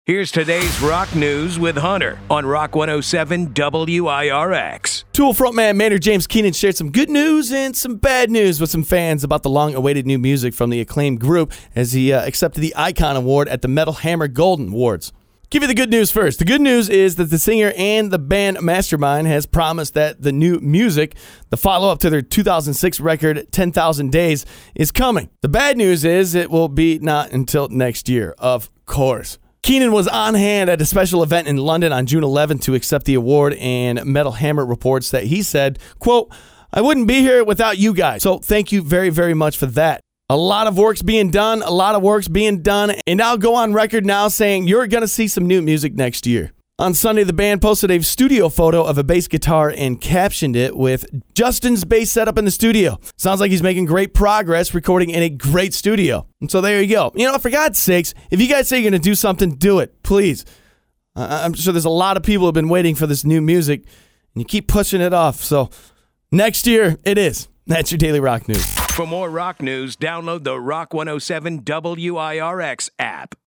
Here's today's rock news with Hunter on Rock 107 WIRX. Tool frontman Maynard James Keenan shared some good news and some bad news with some fans about the long-awaited new music from the acclaimed group as he accepted the Icon Award at the Metal Hammer Golden Awards. Give you the good news first. The good news is that the singer and the band Mastermind has promised that the new music, the follow-up to their 2006 record 10,000 Days, is coming. The bad news is it will be not until next year, of course. Keenan was on hand at a special event in London on June 11th to accept the award, and Metal Hammer reports that he said, quote, "I wouldn't be here without you guys, so thank you very, very much for that. A lot of work's being done, and I'll go on record now saying you're going to see some new music next year." On Sunday, the band posted a studio photo of a bass guitar and captioned it with Justin's bass setup in the studio. Sounds like he's making great progress recording in a great studio. And so there you go. You know, for God's sakes, if you guys say you're going to do something, do it, please. I'm sure there's a lot of people who have been waiting for this new music, and you keep pushing it off. So next year, it is. That's your Daily Rock News. For more rock news, download the Rock 107 WIRX app.